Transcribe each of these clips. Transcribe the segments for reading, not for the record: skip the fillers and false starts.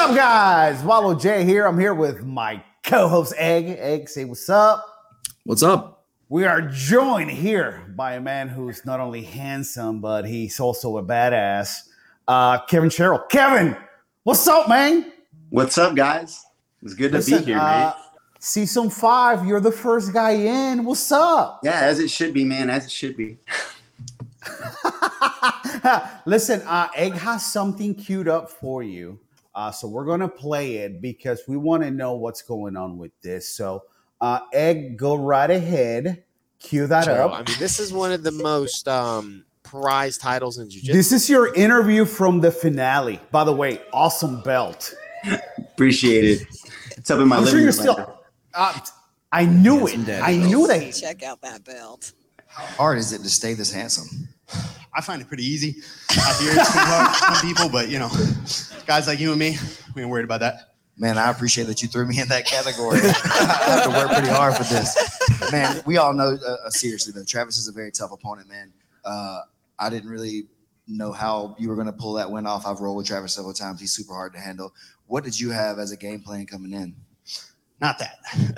up, guys? Wallow J here. I'm here with my co-host Egg. Egg, say what's up. What's up? We are joined here by a man who's not only handsome, but he's also a badass. Kevin Sherrill. Kevin, what's up, man? What's up, guys? It's good to be here, man. Season 5, you're the first guy in. What's up? Yeah, as it should be, man. As it should be. Listen, Egg has something queued up for you. So we're going to play it because we want to know what's going on with this. So, Egg, go right ahead. Cue that up. I mean, this is one of the most prized titles in jiu-jitsu. This is your interview from the finale. By the way, awesome belt. Appreciate it. It's up in my I'm living sure you're room. still. I knew it. I knew that. Check out that belt. How hard is it to stay this handsome? I find it pretty easy. I hear it's pretty hard for some people, but guys like you and me, we ain't worried about that. Man, I appreciate that you threw me in that category. I have to work pretty hard for this. Man, we all know, seriously, though, Travis is a very tough opponent, man. I didn't really know how you were going to pull that win off. I've rolled with Travis several times. He's super hard to handle. What did you have as a game plan coming in? Not that.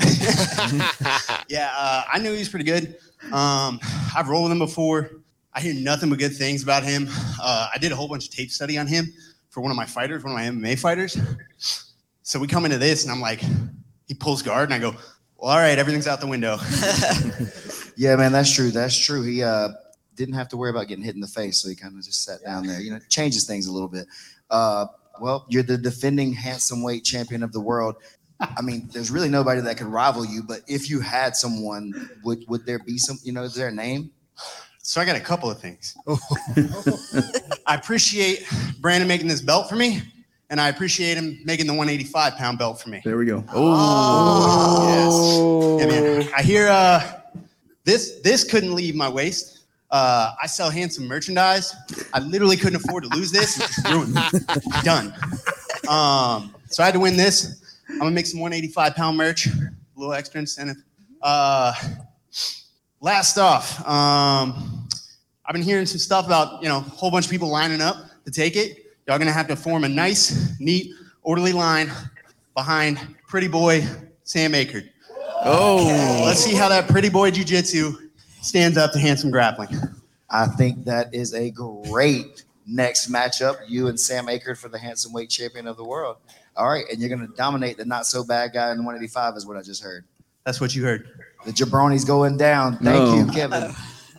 I knew he was pretty good. I've rolled with him before. I hear nothing but good things about him. I did a whole bunch of tape study on him for one of my MMA fighters. So we come into this, and I'm like, he pulls guard, and I go, well, all right, everything's out the window. Yeah, man, that's true. That's true. He didn't have to worry about getting hit in the face, so he kind of just sat down there. Changes things a little bit. Well, you're the defending handsome weight champion of the world. I mean, there's really nobody that could rival you, but if you had someone, would there be some, is there a name? So I got a couple of things. I appreciate Brandon making this belt for me, and I appreciate him making the 185-pound belt for me. There we go. Oh, yes. Yeah, man. I hear this couldn't leave my waist. I sell handsome merchandise. I literally couldn't afford to lose this. It's ruined. Done. So I had to win this. I'm gonna make some 185-pound merch, a little extra incentive. Last off, I've been hearing some stuff about, a whole bunch of people lining up to take it. Y'all gonna have to form a nice, neat, orderly line behind pretty boy Sam Akert. Oh. Let's see how that pretty boy jiu-jitsu stands up to handsome grappling. I think that is a great next matchup, you and Sam Akert for the handsome weight champion of the world. All right, and you're gonna dominate the not so bad guy in the 185 is what I just heard. That's what you heard. The jabroni's going down. Thank you, Kevin.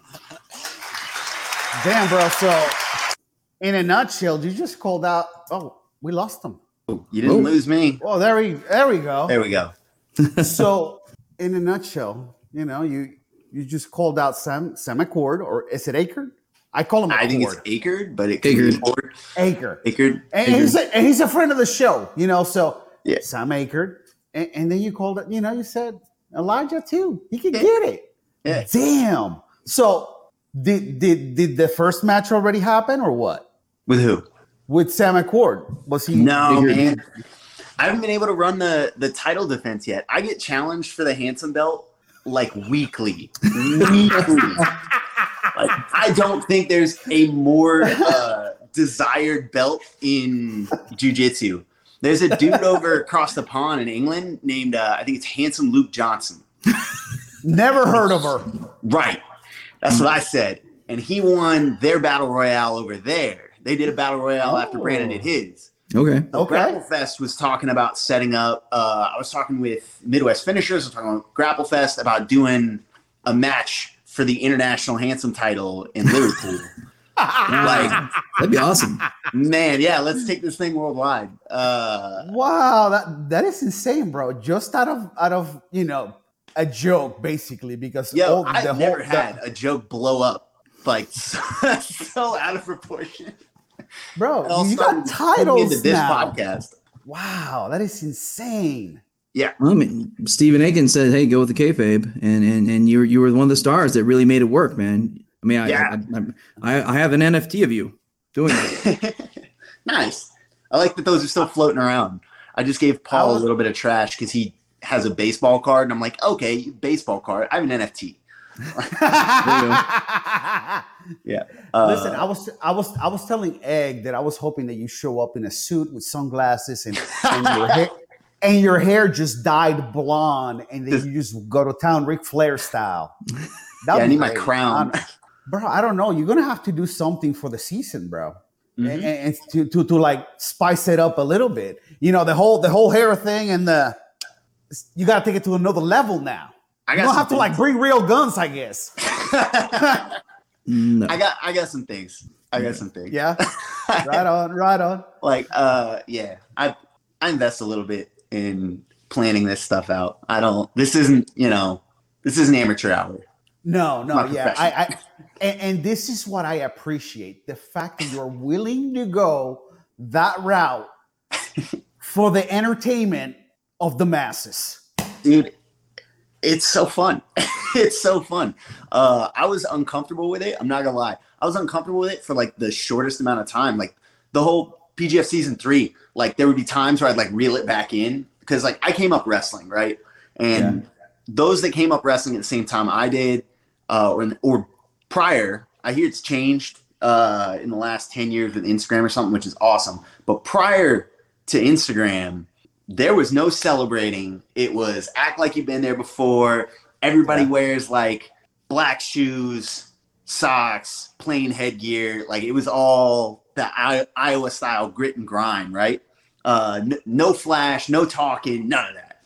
Damn, bro. So, in a nutshell, you just called out. Oh, we lost him. You didn't lose me. Oh, there we go. There we go. So, in a nutshell, you just called out Sam Akert, or is it Akert? I call him Akert. I think it's Akert, but it could be Akert. And he's a friend of the show, So yeah. Sam Akert, and then you called it. You said Elijah too. He could get it. Yeah. Damn. So did the first match already happen or what? With who? With Sam Akert. Was he? No, man. I haven't been able to run the title defense yet. I get challenged for the handsome belt like weekly. I don't think there's a more desired belt in jiu-jitsu. There's a dude over across the pond in England named, I think it's Handsome Luke Johnson. Never heard of her. Right. That's what I said. And he won their battle royale over there. They did a battle royale after Brandon did his. Okay. Grapple Fest was talking about setting up, I was talking with Midwest Finishers, I was talking about Grapple Fest about doing a match for the international handsome title in Liverpool. That'd be awesome. Man, yeah, let's take this thing worldwide. Wow, that is insane, bro. Just out of a joke, basically, because I've never had a joke blow up like so out of proportion. Bro, you got titles into this now. podcast. Wow, that is insane. Yeah. Well, I mean, Stephen Aiken said, "Hey, go with the kayfabe," and you were one of the stars that really made it work, man. I mean, I have an NFT of you doing it. Nice. I like that those are still floating around. I just gave Paul a little bit of trash because he has a baseball card, and I'm like, okay, baseball card. I have an NFT. Yeah. Listen, I was telling Egg that I was hoping that you show up in a suit with sunglasses and your hair just dyed blonde, and then you just go to town Ric Flair style. I need my crown. Bro, I don't know. You're gonna have to do something for the season, bro. Mhm. And to like spice it up a little bit. You know, the whole hair thing, and you gotta take it to another level now. You don't have to like bring real guns, I guess. No. I got some things. Yeah. Right on. Like, yeah, I invest a little bit in planning this stuff out. This isn't amateur hour. No, My yeah. And this is what I appreciate. The fact that you're willing to go that route for the entertainment of the masses. Dude, it's so fun. It's so fun. I was uncomfortable with it. I'm not gonna lie. I was uncomfortable with it for like the shortest amount of time. Like the whole PGF season 3, like there would be times where I'd like reel it back in because like I came up wrestling, right? And those that came up wrestling at the same time I did, or prior, I hear it's changed in the last 10 years with Instagram or something, which is awesome. But prior to Instagram, there was no celebrating. It was act like you've been there before. Everybody wears like black shoes, socks, plain headgear. Like it was all the Iowa style grit and grind, right? No flash, no talking, none of that.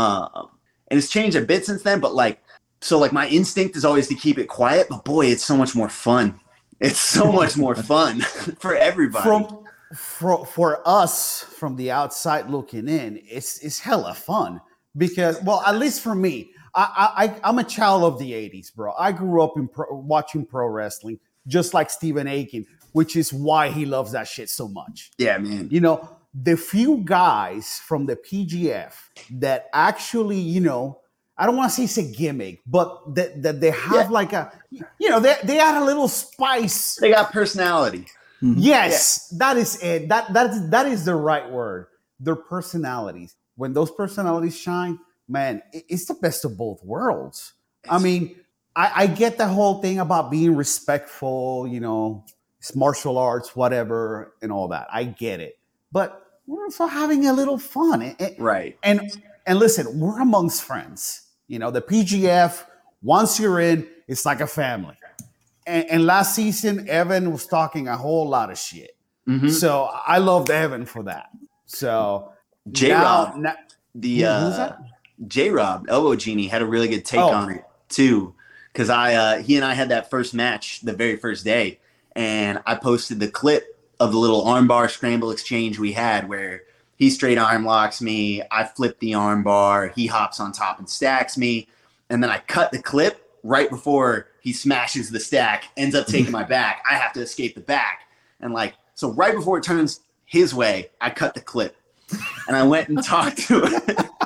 And it's changed a bit since then, but like, so like my instinct is always to keep it quiet, but boy, it's so much more fun. It's so much more fun for everybody. For us from the outside looking in, it's hella fun because, well, at least for me, I'm a child of the 80s, bro. I grew up watching pro wrestling just like Stephen Aiken, which is why he loves that shit so much. Yeah, man. You know, the few guys from the PGF that actually, you know, I don't want to say it's a gimmick, but that they have like a, you know, they add a little spice. They got personality. Yes, that is it. That is the right word. Their personalities. When those personalities shine, man, it's the best of both worlds. I mean, I get the whole thing about being respectful, you know, it's martial arts, whatever, and all that. I get it. But we're also having a little fun. Right. And listen, we're amongst friends. You know, the PGF, once you're in, it's like a family. And last season, Evan was talking a whole lot of shit. Mm-hmm. So I loved Evan for that. So J-Rob, who's that? J-Rob, Elbow Genie, had a really good take on it too. Because he and I had that first match the very first day. And I posted the clip of the little armbar scramble exchange we had where he straight arm locks me. I flip the armbar. He hops on top and stacks me. And then I cut the clip right before he smashes the stack, ends up taking my back. I have to escape the back. And like, so right before it turns his way, I cut the clip. And I went and talked to him.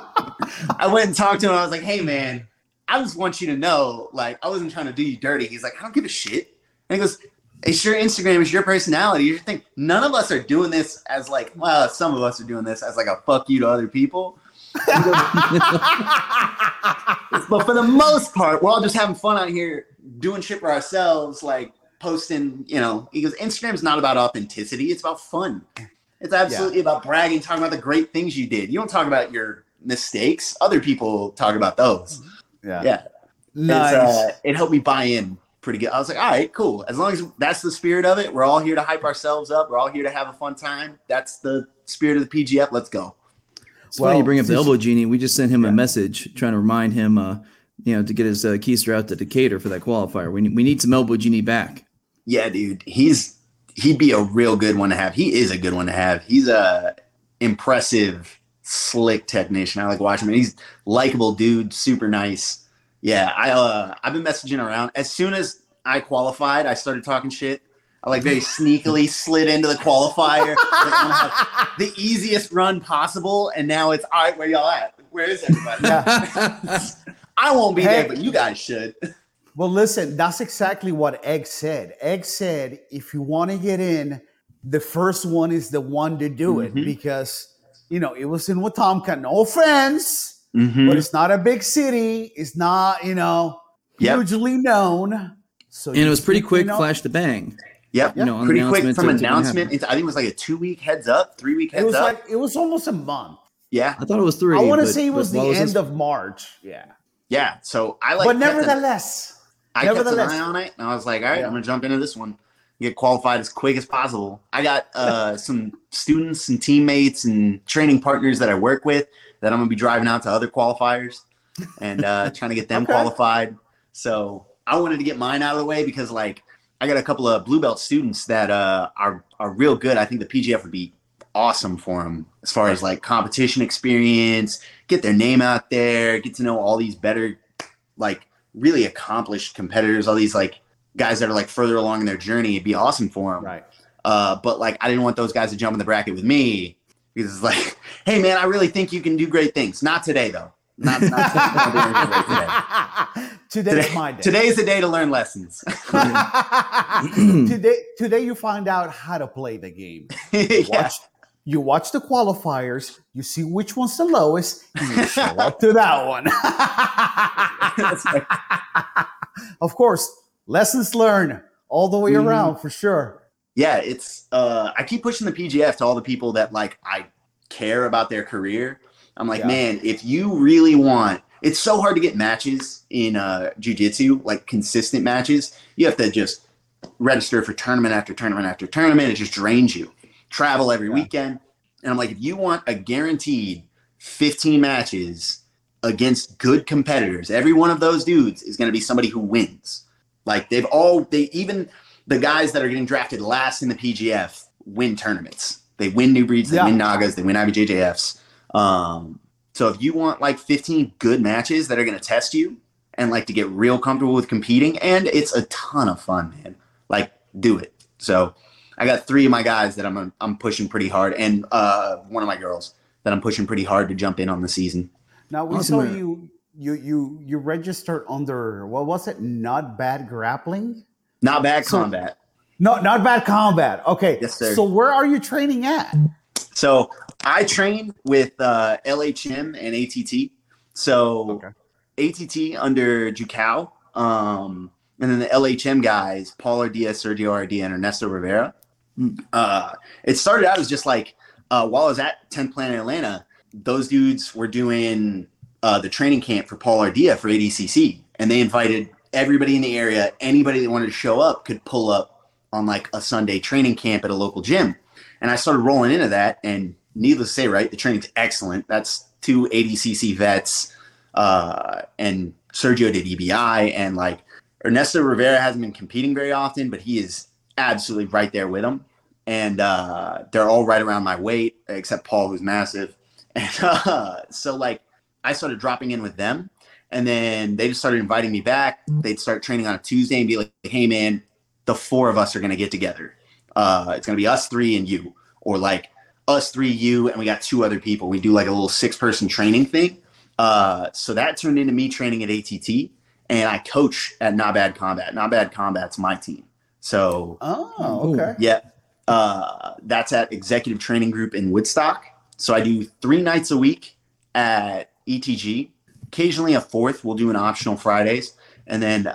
I was like, hey, man, I just want you to know, like, I wasn't trying to do you dirty. He's like, I don't give a shit. And he goes, it's your Instagram, it's your personality. You think none of us are doing this as like, well, some of us are doing this as like a fuck you to other people. But for the most part, we're all just having fun out here doing shit for ourselves, like posting, you know, because Instagram's not about authenticity. It's about fun. It's absolutely about bragging, talking about the great things you did. You don't talk about your mistakes. Other people talk about those. Yeah. Nice. It helped me buy in pretty good. I was like, all right, cool. As long as that's the spirit of it, we're all here to hype ourselves up. We're all here to have a fun time. That's the spirit of the PGF. Let's go. It's funny you bring up the Elbow Genie. We just sent him a message trying to remind him, to get his keister out to Decatur for that qualifier. We need some Elbow Genie back. Yeah, dude. He'd be a real good one to have. He is a good one to have. He's a impressive, slick technician. I like watching him. He's likable dude, super nice. Yeah, I've been messaging around. As soon as I qualified, I started talking shit. I like very sneakily slid into the qualifier. The easiest run possible, and now it's all right. Where y'all at? Where is everybody? I won't be there, but you guys should. Well, listen, that's exactly what Egg said. Egg said, if you want to get in, the first one is the one to do it because, you know, it was in Wetumpka. No offense, but it's not a big city. It's not, you know. Yep. hugely known. So And it was pretty quick, you know, flash to bang. Yep. You know, on Pretty quick announcement from to when it announcement. happened. I think it was like a 2-week heads up, 3-week It heads was up. it was almost a month. Yeah. I thought it was 3. I want to but- say it was but the what end this? of March. Yeah. Yeah. So I like But kept nevertheless, I kept an eye on it, and I was like, all right, Yeah. I'm going to jump into this one. Get qualified as quick as possible. I got some students and teammates and training partners that I work with that I'm going to be driving out to other qualifiers and trying to get them Okay. qualified. So I wanted to get mine out of the way because, like, I got a couple of blue belt students that are real good. I think the PGF would be awesome for them as far as, like, competition experience, get their name out there, get to know all these better, like, really accomplished competitors, all these, like, guys that are, like, further along in their journey. It'd be awesome for them. right. But, like, I didn't want those guys to jump in the bracket with me because it's like, hey, man, I really think you can do great things. Not today, though. Not today. Today's my day. Today's the day to learn lessons. Today you find out how to play the game. Yeah. You watch the qualifiers, you see which one's the lowest, and you show up to that one. That's right. Of course, lessons learned all the way Mhm. around for sure. Yeah, it's I keep pushing the PGF to all the people that, like, I care about their career. I'm like, Yeah. man, if you really want, it's so hard to get matches in jiu-jitsu, like consistent matches. You have to just register for tournament after tournament after tournament. It just drains you. Travel every weekend. And I'm like, if you want a guaranteed 15 matches against good competitors, every one of those dudes is going to be somebody who wins. Like even the guys that are getting drafted last in the PGF win tournaments. They win new breeds, they Yeah. win Nagas, they win IBJJFs. So if you want like 15 good matches that are going to test you and like to get real comfortable with competing, and it's a ton of fun, man. Like, do it. So I got 3 of my guys that I'm pushing pretty hard, and one of my girls that I'm pushing pretty hard to jump in on the season. Now we Awesome, saw man. you registered under, what was it? Not Bad Grappling? Not bad So- combat. No, Not Bad Combat. Okay. Yes, sir. So where are you training at? So I train with LHM and ATT. So Okay. ATT under Jucao, and then the LHM guys, Paul Ardia, Sergio Ardia, and Ernesto Rivera. It started out as just like, while I was at 10th Planet Atlanta, those dudes were doing the training camp for Paul Ardia for ADCC. And they invited everybody in the area. Anybody that wanted to show up could pull up on like a Sunday training camp at a local gym. And I started rolling into that. And needless to say, right, the training's excellent. That's 2 ADCC vets. And Sergio did EBI. And like Ernesto Rivera hasn't been competing very often, but he is absolutely right there with them. And they're all right around my weight, except Paul, who's massive. And so like I started dropping in with them. And then they just started inviting me back. They'd start training on a Tuesday and be like, hey, man, the 4 of us are going to get together. It's going to be us 3 and you, or like us 3, you, and we got 2 other people. We do like a little 6-person training thing. So that turned into me training at ATT, and I coach at Not Bad Combat. Not Bad Combat's my team. So Oh, okay. yeah, that's at Executive Training Group in Woodstock. So I do 3 nights a week at ETG. Occasionally a 4th. We'll do an optional Fridays. And then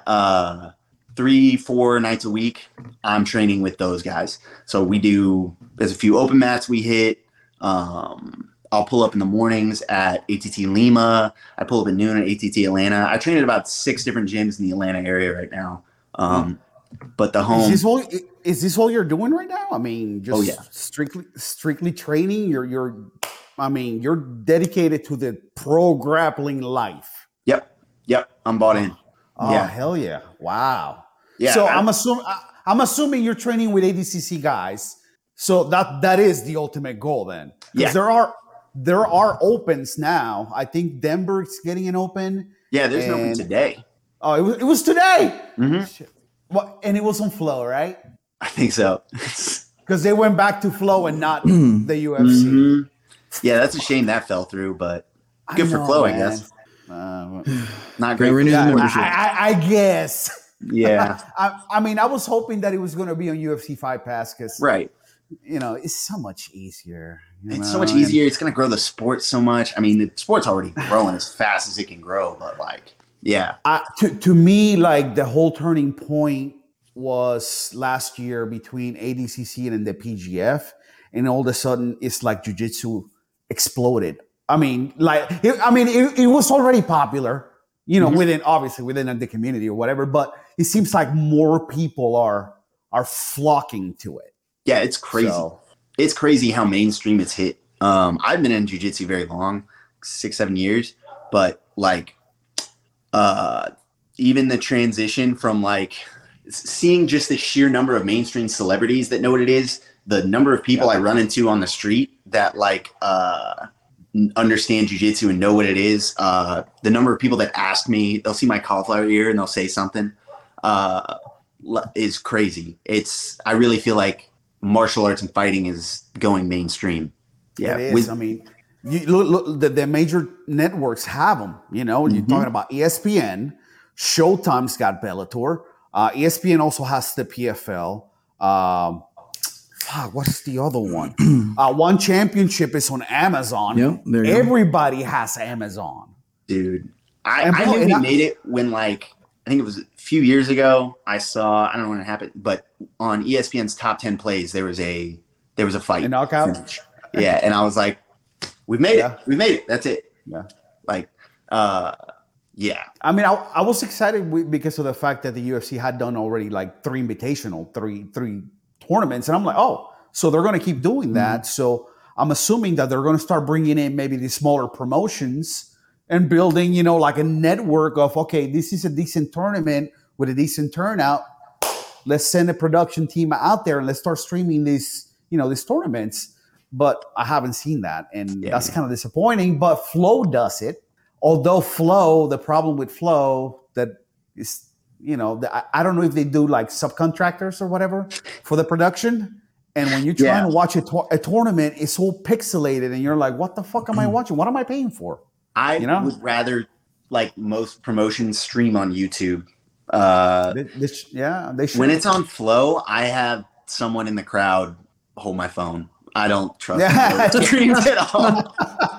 3-4 nights a week, I'm training with those guys. So there's a few open mats we hit. I'll pull up in the mornings at ATT Lima. I pull up at noon at ATT Atlanta. I train at about 6 different gyms in the Atlanta area right now. But the home. Is this all you're doing right now? I mean, just Oh, yeah. strictly training. You're dedicated to the pro grappling life. Yep. I'm bought in. Oh, Yeah. hell yeah! Wow. Yeah. So I'm assuming you're training with ADCC guys. So that is the ultimate goal then. Yeah. Because there are opens now. I think Denver's getting an open. Yeah, there's no one And- today. Oh, it was today. Mhm. Shit. What? And it was on Flow, right? I think so. Because they went back to Flow and not the UFC. Mhm. Yeah, that's a shame that fell through, but good for Flow, I guess. Not great. Renew the Yeah, membership. I guess. Yeah, I mean, I was hoping that it was going to be on UFC Fight Pass because, right. it's so much easier. It's so much easier. It's going to grow the sport so much. I mean, the sport's already growing as fast as it can grow, but like, Yeah. To me, like the whole turning point was last year between ADCC and the PGF, and all of a sudden it's like jiu-jitsu exploded. I mean, it was already popular, within the community or whatever, but it seems like more people are flocking to it. Yeah, it's crazy. So, it's crazy how mainstream it's hit. I've been in jiu-jitsu very long, 6-7 years, but like even the transition from like seeing just the sheer number of mainstream celebrities that know what it is, the number of people I run into on the street that like understand jiu-jitsu and know what it is, the number of people that ask me, they'll see my cauliflower ear and they'll say something, is crazy. I really feel like martial arts and fighting is going mainstream. Yeah, it is. I mean, you look the major networks have them. You're talking about ESPN, Showtime's got Bellator. ESPN also has the PFL. What's the other one? One Championship is on Amazon. Yep, there you go. Everybody has Amazon. Dude, I knew we made it when like, I think it was a few years ago. I don't know when it happened, but on ESPN's top 10 plays, there was a fight. A knockout? Finish. Yeah. And I was like, we've made it. We've made it. That's it. Yeah. Like, yeah. I mean, I was excited because of the fact that the UFC had done already like three tournaments. And I'm like, oh, so they're going to keep doing that. So I'm assuming that they're going to start bringing in maybe the smaller promotions and building, like a network of, okay, this is a decent tournament with a decent turnout. Let's send a production team out there and let's start streaming these tournaments. But I haven't seen that. And that's kind of disappointing. But Flow does it. Although the problem with Flow that is, I don't know if they do like subcontractors or whatever for the production. And when you're trying to watch a tournament, it's so pixelated and you're like, what the fuck am I watching? What am I paying for? I would rather, like most promotions, stream on YouTube. They should. When it's on Flow, I have someone in the crowd hold my phone. I don't trust the streams at all.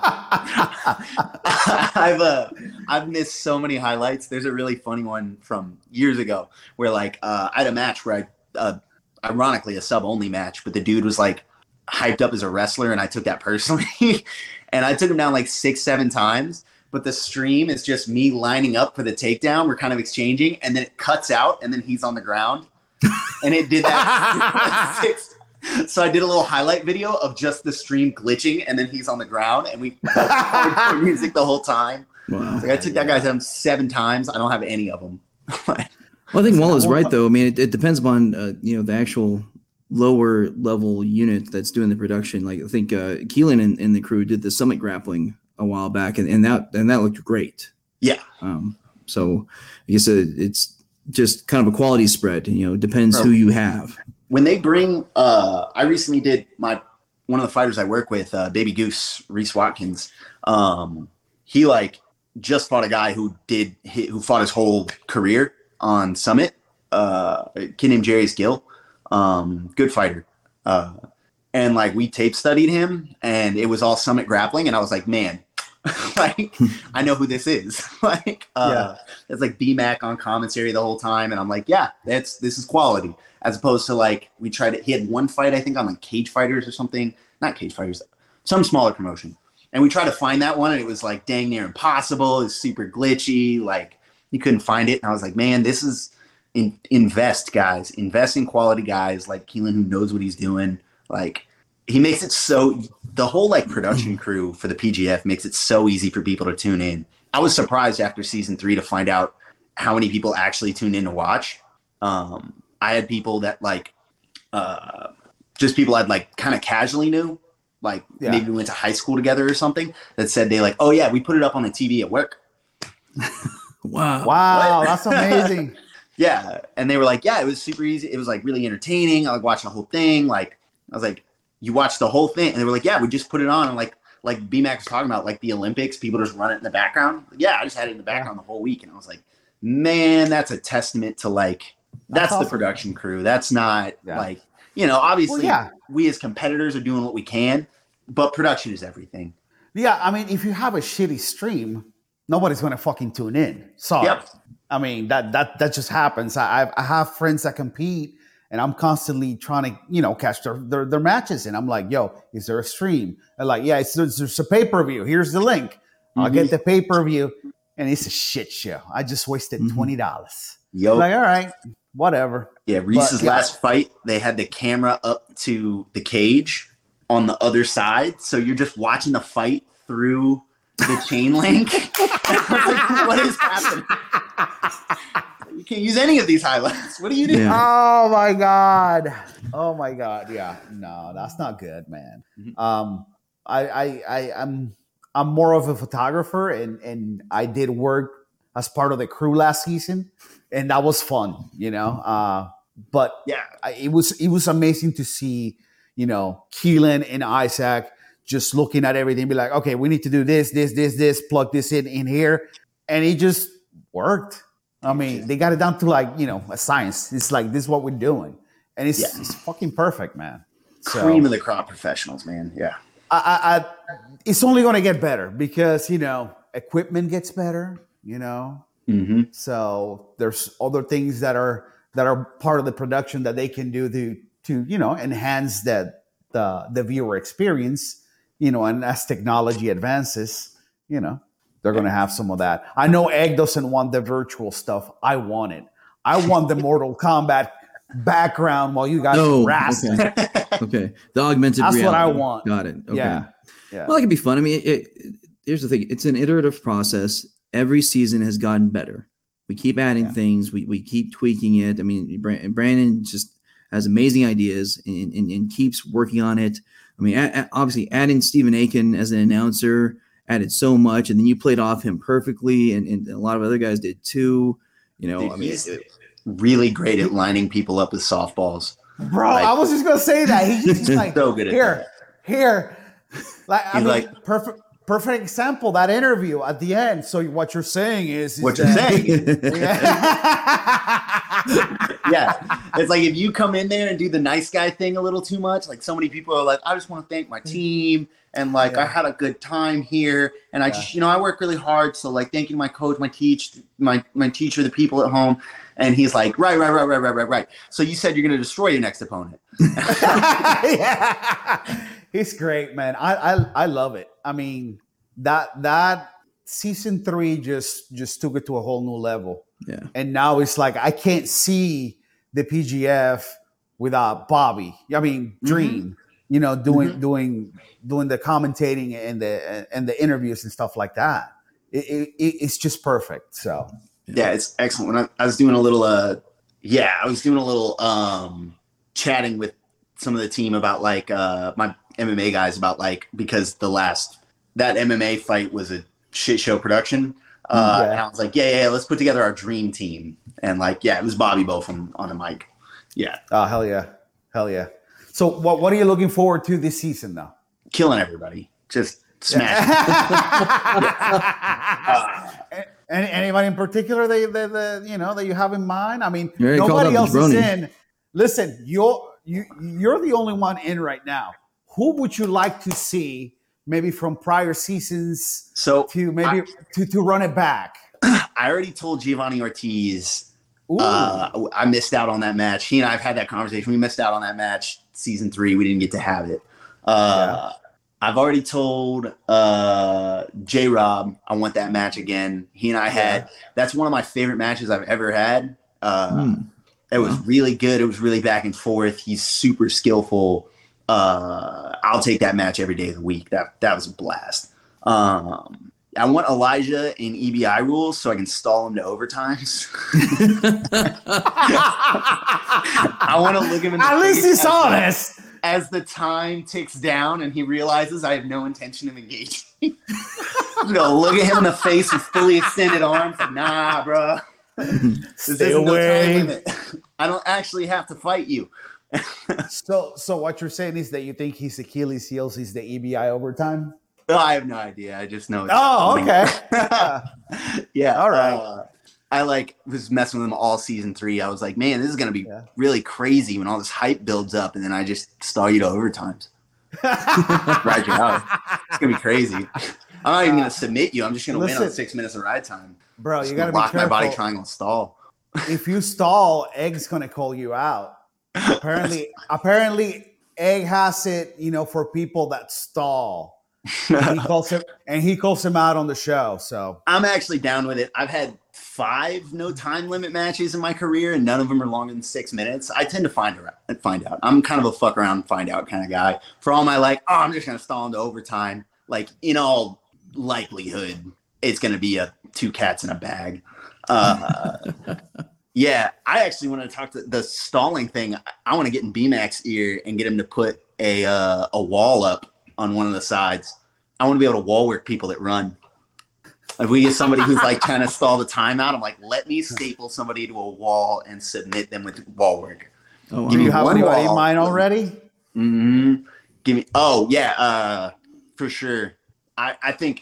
I've missed so many highlights. There's a really funny one from years ago where like I had a match where ironically a sub only match, but the dude was like hyped up as a wrestler and I took that personally and I took him down like 6-7 times, but the stream is just me lining up for the takedown. We're kind of exchanging and then it cuts out and then he's on the ground and it did that 6. So I did a little highlight video of just the stream glitching, and then he's on the ground, and we recorded music the whole time. Wow! Like I took that guy down 7 times. I don't have any of them. Well, I think Wall is right, though. I mean, it depends upon the actual lower level unit that's doing the production. Like I think Keelan and the crew did the Summit Grappling a while back, and that looked great. Yeah. So I guess it's just kind of a quality spread. It depends who you have. When they bring, I recently did one of the fighters I work with, Baby Goose, Reese Watkins. He like just fought a guy who fought his whole career on Summit. A kid named Jarius Gill, good fighter. And like we tape studied him, and it was all Summit Grappling, and I was like, man, like I know who this is. Like, it's like BMAC on commentary the whole time, and I'm like, yeah, this is quality. As opposed to like he had one fight I think on like Cage Fighters or something, not Cage Fighters, some smaller promotion, and we tried to find that one and it was like dang near impossible. It's super glitchy, like you couldn't find it. And I was like, man, this is invest in quality guys like Keelan who knows what he's doing. Like he makes it so the whole like production crew for the PGF makes it so easy for people to tune in. I was surprised after season 3 to find out how many people actually tune in to watch. I had people that like, just people I'd like kind of casually knew, like maybe we went to high school together or something that said they like, oh yeah, we put it up on the TV at work. Wow. That's amazing. Yeah. And they were like, yeah, it was super easy. It was like really entertaining. I like watched the whole thing. Like, I was like, you watched the whole thing? And they were like, yeah, we just put it on. And like BMAC was talking about like the Olympics, people just run it in the background. Yeah. I just had it in the background the whole week. And I was like, man, that's a testament to like, that's awesome. The production crew. That's not like, obviously we as competitors are doing what we can, but production is everything. Yeah. I mean, if you have a shitty stream, nobody's gonna fucking tune in. Sorry. Yep. I mean that just happens. I have friends that compete, and I'm constantly trying to catch their matches, and I'm like, yo, is there a stream? They're like, yeah, there's a pay-per-view. Here's the link. I'll get the pay-per-view, and it's a shit show. I just wasted $20. Yo, Like, all right, whatever. yeah, Reese's last fight, they had the camera up to the cage on the other side, so you're just watching the fight through the chain link. What is happening? You can't use any of these highlights. What are you doing? Yeah. Oh my god. Yeah, no, that's not good, man. I'm more of a photographer, and I did work as part of the crew last season, and that was fun, But Yeah. it was amazing to see, Keelan and Isaac just looking at everything, be like, okay, we need to do this, plug this in here, and it just worked. I mean, they got it down to like a science. It's like, this is what we're doing, and it's fucking perfect, man. So, Cream of the crop professionals, man. Yeah. I it's only going to get better because equipment gets better. So there's other things that are part of the production that they can do to enhance the viewer experience. And as technology advances, they're going to have some of that. I know Egg doesn't want the virtual stuff. I want it. I want the Mortal Kombat background while you guys wrestling. Okay. The augmented That's reality. what I want. Got it. Okay. Yeah. Well, it can be fun. I mean, here's the thing. It's an iterative process. Every season has gotten better. We keep adding things. We keep tweaking it. I mean, Brandon just has amazing ideas and keeps working on it. I mean, obviously adding Stephen Aiken as an announcer added so much, and then you played off him perfectly, and a lot of other guys did too. Dude, he's really great at lining people up with softballs. Bro, I was just gonna say that. He's just like, so good at here. Like, I mean, like, perfect example, that interview at the end. So what you're saying is what you're saying. Yeah. It's like if you come in there and do the nice guy thing a little too much, like so many people are like, I just want to thank my team. And like, I had a good time here. And I just, I work really hard. So like thanking my coach, my teacher, the people at home. And he's like, right. So you said you're going to destroy your next opponent. Yeah. He's great, man. I love it. I mean, that season 3 just took it to a whole new level. Yeah. And now it's like, I can't see the PGF without Bobby. I mean, Dream, doing the commentating and the interviews and stuff like that. It's just perfect. So yeah, it's excellent. When I was doing a little, chatting with some of the team about like my MMA guys about like, because that MMA fight was a shit show production. And I was like, let's put together our dream team. And like, it was Bobby Both on the mic. Yeah. Oh, hell yeah. So what are you looking forward to this season though? Killing everybody. Just smashing. Anybody in particular that you have in mind? I mean, You're nobody else is in. Listen, you're the only one in right now. Who would you like to see maybe from prior seasons to run it back? I already told Giovanni Ortiz I missed out on that match. He and I have had that conversation. We missed out on that match season 3. We didn't get to have it. I've already told J-Rob I want that match again. He and I had that's one of my favorite matches I've ever had. It was really good. It was really back and forth. He's super skillful. I'll take that match every day of the week. That was a blast. I want Elijah in EBI rules so I can stall him to overtimes. I want to look him in the At least he's honest. As the time ticks down and he realizes I have no intention of engaging. I'm going to look at him in the face with fully extended arms. Like, nah, bro. Stay away. No time limit. I don't actually have to fight you. So what you're saying is that you think his Achilles heels is the EBI overtime? I have no idea. I just know. Okay. Yeah. All right. I was messing with him all season 3. I was like, man, this is going to be really crazy when all this hype builds up, and then I just stall you to overtimes. Ride you out. It's going to be crazy. I'm not even gonna submit you. I'm just gonna win on listen. 6 minutes of ride time. Bro, Just you gonna got to be lock my body careful. triangle and stall. If you stall, Egg's going to call you out. Apparently, Egg has it, for people that stall. He calls him out on the show. So I'm actually down with it. I've had 5 no time limit matches in my career, and none of them are longer than 6 minutes. I tend to find out. I'm kind of a fuck around and find out kind of guy. For all my I'm just gonna stall into overtime. Like in all likelihood, it's gonna be a 2 cats in a bag. Yeah, I actually want to talk to the stalling thing. I want to get in BMAC's ear and get him to put a wall up on one of the sides. I want to be able to wall work people that run. If we get somebody who's like trying to stall the timeout, I'm like, let me staple somebody to a wall and submit them with wall work. Oh, wow. do you have one anybody in wall. mind already? Mm-hmm. Give me. Oh yeah, for sure. I think.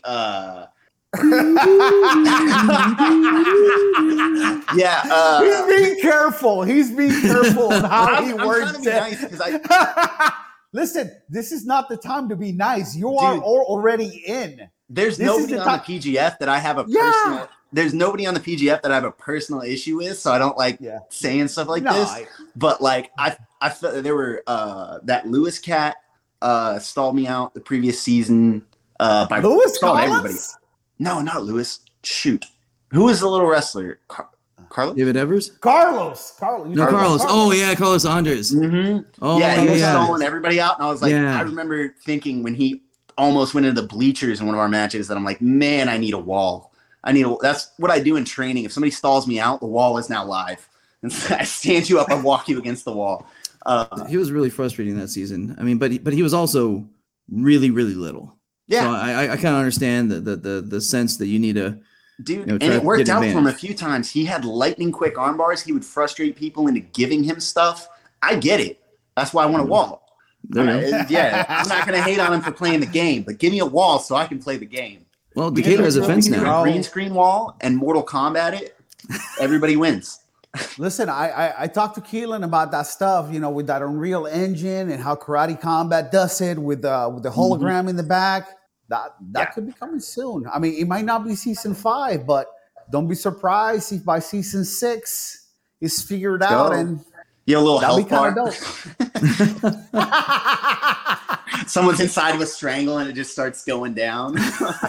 Yeah. He's being careful. He's being careful on how he I'm words trying to be it. nice because Listen, this is not the time to be nice. You are Dude. already in. there's This is nobody the on the time- PGF that I have a Yeah. personal. There's nobody on the PGF that I have a personal issue with, so I don't like Yeah. saying stuff like No, this. I- But like I felt there were that Lewis cat stalled me out the previous season by Louis stalling everybody. Collins? No, not Lewis. Shoot, who is the little wrestler? Carlos. David Evers? Carlos. No, Carlos. Oh, yeah, Carlos Andres. Mm-hmm. Oh, Yeah, he was yeah. stalling everybody out, and I was like, Yeah. I remember thinking when he almost went into the bleachers in one of our matches that I'm like, man, I need a wall. That's what I do in training. If somebody stalls me out, the wall is now live, and so I stand you up and walk you against the wall. He was really frustrating that season. I mean, but he was also really, really little. Yeah, So I kind of understand the sense that you need to. dude, know, and try it to worked get out for him a advantage. few times. He had lightning quick arm bars. He would frustrate people into giving him stuff. I get it. That's why I want a wall. There you go. Yeah, I'm not going to hate on him for playing the game, but give me a wall so I can play the game. Well, Decatur has a We fence can do now. a green screen wall and Mortal Kombat it. Everybody wins. Listen, I talked to Keelan about that stuff, with that Unreal Engine and how Karate Combat does it with the hologram in the back. That Yeah. could be coming soon. I mean, it might not be season 5, but don't be surprised if by season 6 it's figured out, go. and You have a little that'll be health kind bar. of dope. Someone's inside of a strangle and it just starts going down.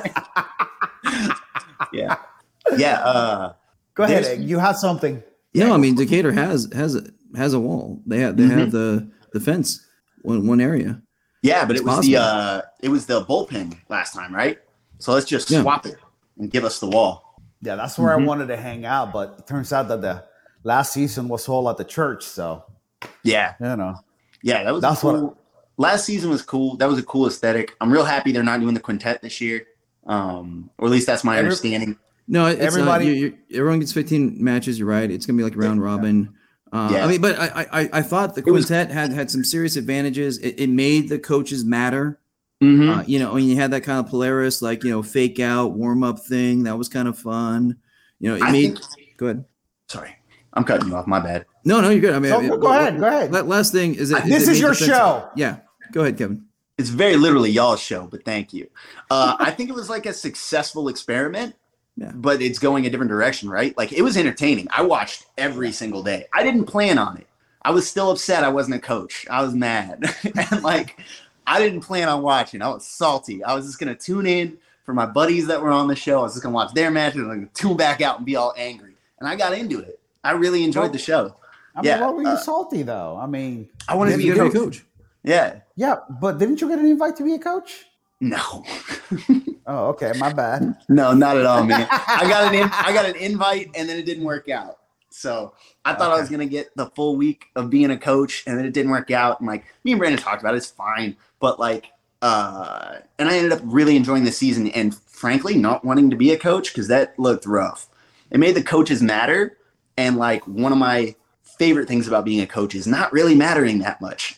Yeah. Yeah. Go ahead, There's- Egg. You had something. No, I mean Decatur has a wall. They have the fence one area. Yeah, but It's it was the bullpen last time, right? So let's just Yeah. swap it and give us the wall. Yeah, that's where I wanted to hang out, but it turns out that the last season was all at the church, so Yeah. Yeah, that was That's cool. what- Last season was cool. That was a cool aesthetic. I'm real happy they're not doing the quintet this year. Or at least that's my understanding. No, it's Everybody- not. Everyone gets 15 matches. You're right. It's gonna be like round robin. Yeah. I mean, but I thought the was- quintet had some serious advantages. It made the coaches matter. Mhm. When you had that kind of Polaris, like fake out warm up thing, that was kind of fun. It I made. think- Go ahead. Sorry. I'm cutting you off. My bad. No, you're good. I mean, So, go ahead. Last thing is it. This it is made your defensive- show. Yeah. Go ahead, Kevin. It's very literally y'all's show, but thank you. I think it was like a successful experiment, Yeah. but it's going a different direction, right? Like it was entertaining. I watched every single day. I didn't plan on it. I was still upset I wasn't a coach. I was mad. And like I didn't plan on watching. I was salty. I was just gonna tune in for my buddies that were on the show. I was just gonna watch their matches and like, tune back out and be all angry. And I got into it. I really enjoyed the show. I mean, Yeah, what were you salty though? I mean, I wanted to You be a gotta coach. Yeah. yeah, but didn't you get an invite to be a coach? No. Oh, okay, my bad. No, not at all, man. I got an invite and then it didn't work out. So I thought I was gonna get the full week of being a coach, and then it didn't work out. And like me and Brandon talked about it, it's fine. But like and I ended up really enjoying the season and frankly not wanting to be a coach because that looked rough. It made the coaches matter. And like one of my favorite things about being a coach is not really mattering that much.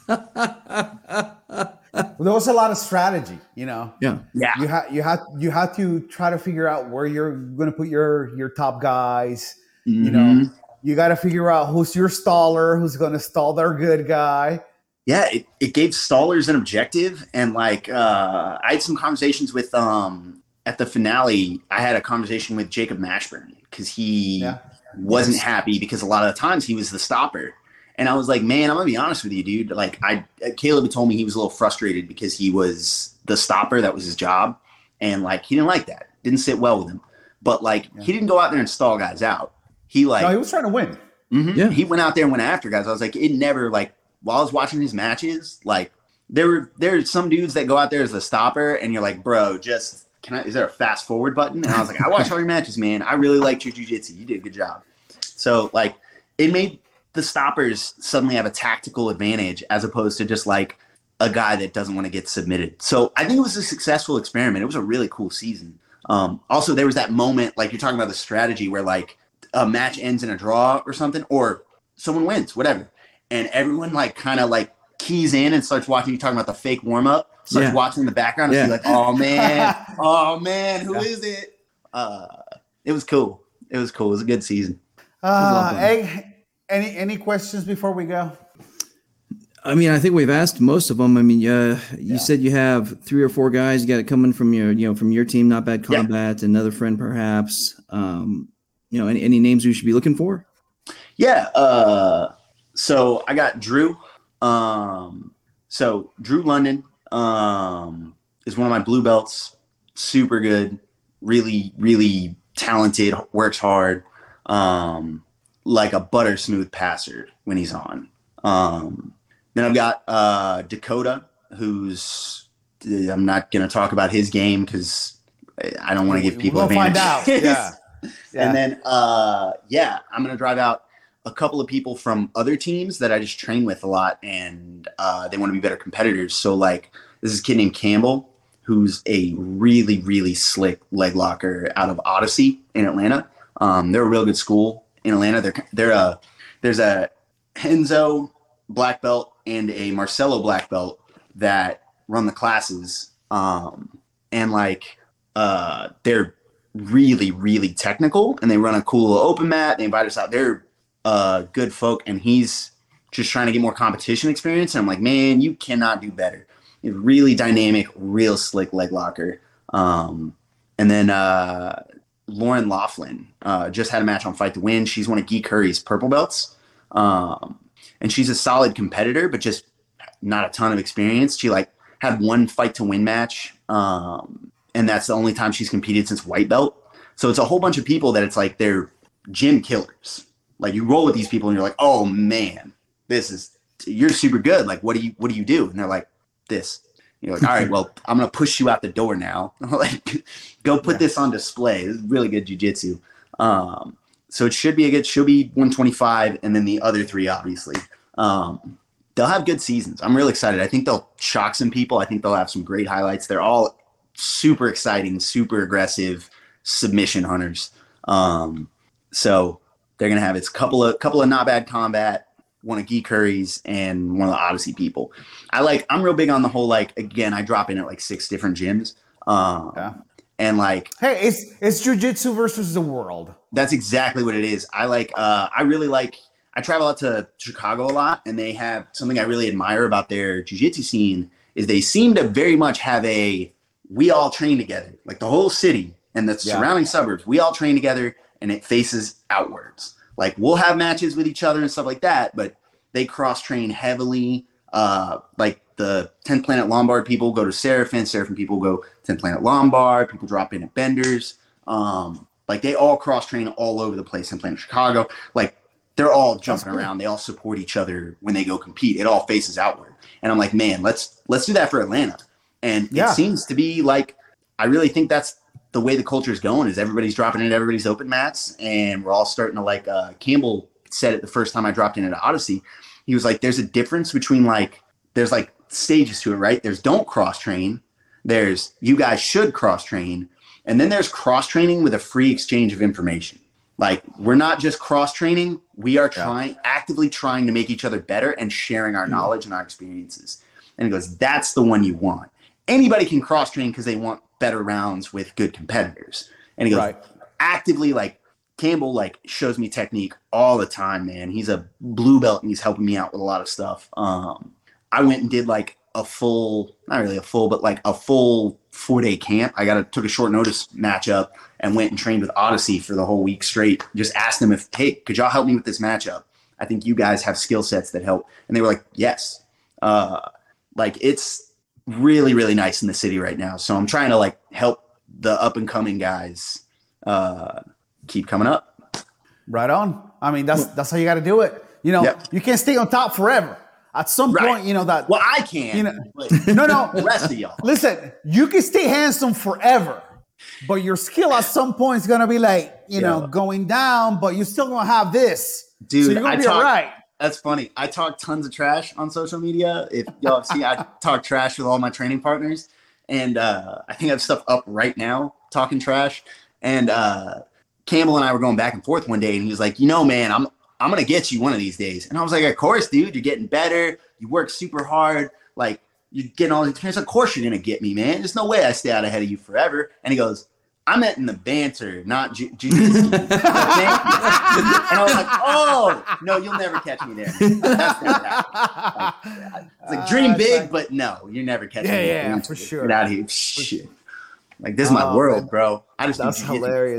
There was a lot of strategy, Yeah. Yeah. You had to try to figure out where you're going to put your top guys. Mhm. You got to figure out who's your staller, who's going to stall their good guy. Yeah, it gave stallers an objective, and like I had some conversations with at the finale. I had a conversation with Jacob Mashburn because he wasn't happy because a lot of the times he was the stopper, and I was like, man, I'm gonna be honest with you, dude. Like Caleb told me he was a little frustrated because he was the stopper, that was his job, and like he didn't like that, didn't sit well with him. But like he didn't go out there and stall guys out. He was trying to win. Mm-hmm, yeah, he went out there and went after guys. I was like, it never like. While I was watching his matches, like there are some dudes that go out there as a stopper, and you're like, bro, just is there a fast forward button? And I was like, I watched all your matches, man. I really liked your jiu-jitsu. You did a good job. So like it made the stoppers suddenly have a tactical advantage as opposed to just like a guy that doesn't want to get submitted. So I think it was a successful experiment. It was a really cool season. Also, there was that moment, like you're talking about the strategy where like a match ends in a draw or something, or someone wins, whatever. And everyone like kind of like keys in and starts watching you talking about the fake warm up, starts watching in the background and be like, oh man, who is it? It was cool. It was cool. It was a good season. Egg, any questions before we go? I mean, I think we've asked most of them. I mean, you said you have 3 or 4 guys. You got it coming from your team, Not Bad Combat, another friend perhaps. Any names we should be looking for? Yeah. So I got Drew. So Drew London is one of my blue belts. Super good, really, really talented, works hard, like a butter smooth passer when he's on. Then I've got Dakota, who's I'm not going to talk about his game because I don't want to give people advantage. We'll find out. And then I'm going to drive out a couple of people from other teams that I just train with a lot, and they want to be better competitors. So like this is a kid named Campbell, who's a really, really slick leg locker out of Odyssey in Atlanta. They're a real good school in Atlanta. There's a Henzo black belt and a Marcelo black belt that run the classes. And like they're really, really technical, and they run a cool little open mat. They invite us out. They're good folk, and he's just trying to get more competition experience. And I'm like, man, you cannot do better. He's really dynamic, real slick leg locker. And then Lauren Laughlin just had a match on Fight to Win. She's one of Guy Curry's purple belts. And she's a solid competitor, but just not a ton of experience. She like had one Fight to Win match. And that's the only time she's competed since white belt. So it's a whole bunch of people that it's like they're gym killers. Like you roll with these people and you're like, oh man, you're super good. Like, what do you do? And they're like, this. You're like, all right, well, I'm going to push you out the door now. Like, go put this on display. This is really good jiu-jitsu. So it should be she'll be 125. And then the other 3, obviously, they'll have good seasons. I'm really excited. I think they'll shock some people. I think they'll have some great highlights. They're all super exciting, super aggressive submission hunters. So they're going to have a couple of Not Bad Combat, one of Guy Curry's, and one of the Odyssey people. I'm real big on the whole, like, again, I drop in at like 6 different gyms. And like, hey, it's jiu-jitsu versus the world. That's exactly what it is. I travel out to Chicago a lot, and they have something I really admire about their jiu-jitsu scene is they seem to very much have we all train together, like the whole city and the surrounding suburbs. We all train together, and it faces outwards. Like we'll have matches with each other and stuff like that, but they cross train heavily. Like the 10th Planet Lombard people go to Seraphin people go 10th Planet Lombard, people drop in at Benders. Like they all cross train all over the place. 10th Planet Chicago, like they're all jumping around. They all support each other when they go compete. It all faces outward. And I'm like, man, let's do that for Atlanta. And it seems to be like, I really think that's the way the culture is going, is everybody's dropping in everybody's open mats, and we're all starting to like Campbell said it the first time I dropped in at Odyssey. He was like, there's a difference between like there's like stages to it, right? There's don't cross train, there's you guys should cross train, and then there's cross training with a free exchange of information. Like we're not just cross training, we are actively trying to make each other better and sharing our knowledge and our experiences. And he goes, that's the one you want. Anybody can cross train because they want better rounds with good competitors. And he goes, actively, like Campbell like shows me technique all the time, man. He's a blue belt and he's helping me out with a lot of stuff. I'm I went and did like a full, not really a full, but like a full 4-day camp. Took a short notice matchup and went and trained with Odyssey for the whole week straight. Just asked them if, hey, could y'all help me with this matchup? I think you guys have skill sets that help. And they were like, yes. Like it's really, really nice in the city right now. So I'm trying to like help the up and coming guys keep coming up. Right on. I mean, that's how you got to do it. You know, you can't stay on top forever. At some point, you know that. Well, I can. You know, but no. The rest of y'all. Listen, you can stay handsome forever, but your skill at some point is gonna be like, you know, going down. But you're still gonna have this, dude. So you're gonna be all right. That's funny. I talk tons of trash on social media. If y'all have seen, I talk trash with all my training partners, and I think I have stuff up right now talking trash. And Campbell and I were going back and forth one day, and he was like, man, I'm going to get you one of these days. And I was like, of course, dude, you're getting better. You work super hard. Like, you're getting all the experience. Of course you're going to get me, man. There's no way I stay out ahead of you forever. And he goes, I meant in the banter, not jiu-jitsu. And I was like, oh, no, you'll never catch me there. That's never happening. It's like, dream big, but no, you're never catching me. Yeah, for sure. Get out of here. Shit. Like, this is my world, bro. I just That's hilarious.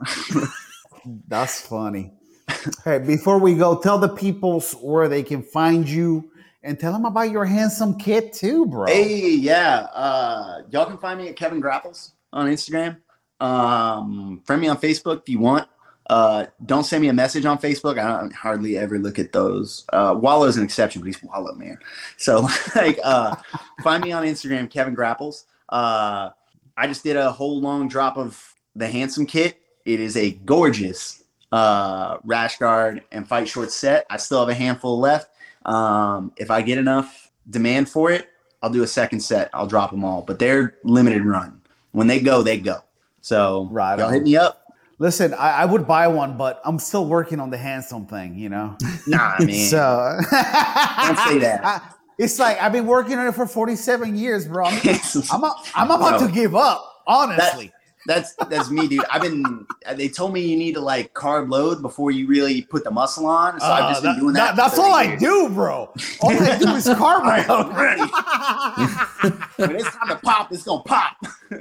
That's funny. Hey, before we go, tell the people where they can find you and tell them about your handsome kit too, bro. Hey, yeah. Y'all can find me at Kevin Grapples on Instagram. Friend me on Facebook if you want. Don't send me a message on Facebook. I don't hardly ever look at those. Wallow's an exception, but he's Wallow, man. So like, find me on Instagram, Kevin Grapples. I just did a whole long drop of the handsome kit. It is a gorgeous rash guard and fight short set. I still have a handful left. If I get enough demand for it, I'll do a second set. I'll drop them all, but they're limited run. When they go, they go. So y'all hit me up. Listen, I would buy one, but I'm still working on the handsome thing, you know? Nah, man. So don't say that. It's like I've been working on it for 47 years, bro. I'm about to give up, honestly. That's me, dude. They told me you need to like carb load before you really put the muscle on. So I've just been doing that. That's all I do, bro. All I do is carb load. When it's time to pop, it's gonna pop.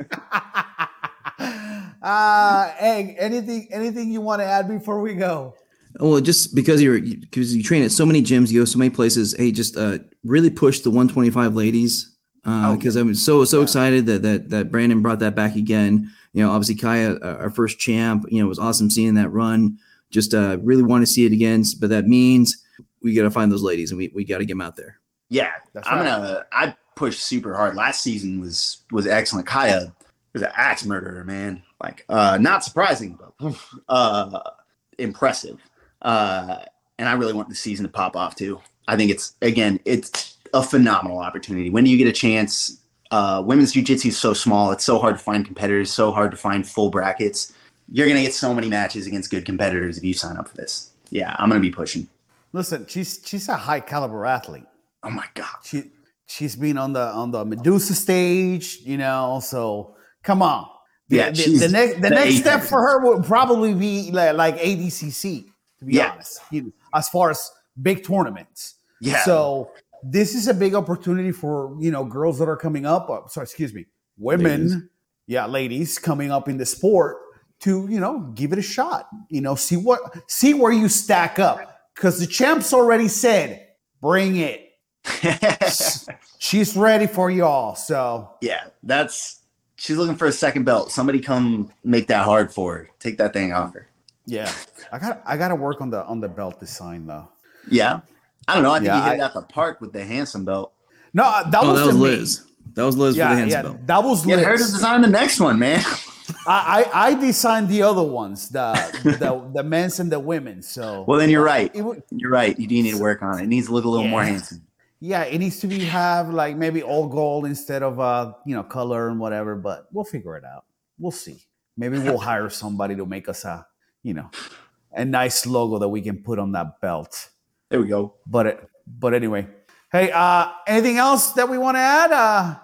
Egg, anything you want to add before we go? Well, just because you train at so many gyms, you go so many places. Hey, just really push the 125 ladies because I'm so excited that Brandon brought that back again. You know, obviously Kaya, our first champ. You know, it was awesome seeing that run. Just really want to see it again, but that means we got to find those ladies and we got to get them out there. Yeah, I pushed super hard. Last season was excellent. Kaya was an axe murderer, man. Like, not surprising, but impressive. And I really want the season to pop off too. I think it's a phenomenal opportunity. When do you get a chance? Women's jiu-jitsu is so small. It's so hard to find competitors, so hard to find full brackets. You're going to get so many matches against good competitors if you sign up for this. Yeah, I'm going to be pushing. Listen, she's a high caliber athlete. Oh my God. She's been on the Medusa stage, you know, so come on. The next step for her would probably be like ADCC, to be honest, as far as big tournaments. Yeah. So this is a big opportunity for, girls that are coming up. Women, ladies coming up in the sport to, give it a shot. See where you stack up, because the champ's already said, bring it. She's ready for y'all. So yeah, she's looking for a second belt. Somebody come make that hard for her. Take that thing off her. Yeah, I got to work on the belt design though. Yeah, I don't know. I think you hit it at the park with the handsome belt. No, that was Liz. That was Liz with the handsome belt. That was Liz. Get her to design the next one, man. I designed the other ones, the men's and the women. So well, then you're right. You're right. You do need to work on it. It needs to look a little more handsome. Yeah, it needs to have like maybe all gold instead of color and whatever. But we'll figure it out. We'll see. Maybe we'll hire somebody to make us a nice logo that we can put on that belt. There we go. But anyway, hey, anything else that we want to add?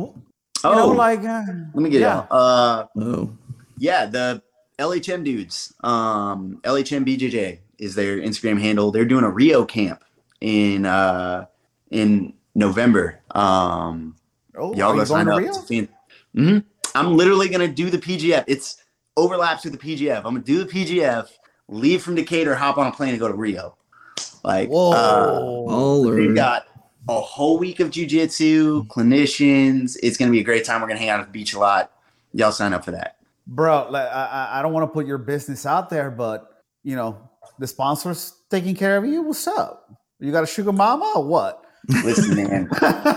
Let me get it. Yeah, the LHM dudes. LHM BJJ is their Instagram handle. They're doing a Rio camp in November. Oh, Y'all are go you sign going up. to It's Rio? I'm literally gonna do the PGF. It's overlaps with the PGF. I'm gonna do the PGF, leave from Decatur, hop on a plane, and go to Rio. Like, Whoa. we've Baller. got a whole week of jujitsu, clinicians. It's gonna be a great time. We're gonna hang out at the beach a lot. Y'all sign up for that. Bro, like, I don't want to put your business out there, but you know, the sponsor's taking care of you. What's up? You got a sugar mama or what? Listen, man.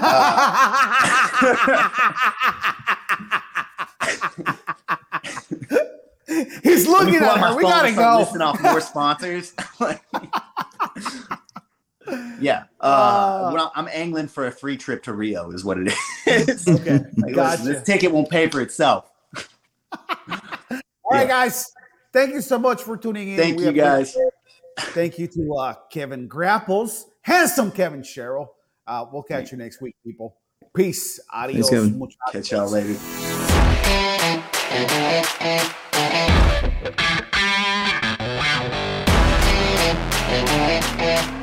He's looking Let me pull at out my her. We phone gotta and start go. listing off more sponsors. Yeah. Well, I'm angling for a free trip to Rio is what it is. Okay, Like, gotcha. listen, this ticket won't pay for itself. All right, guys. Thank you so much for tuning in. Thank We you, guys. Thank you to Kevin Grapples, handsome Kevin Sherrill. We'll catch you next week, people. Peace. Adios. Kevin. Muchachos. Catch y'all later. Thank you.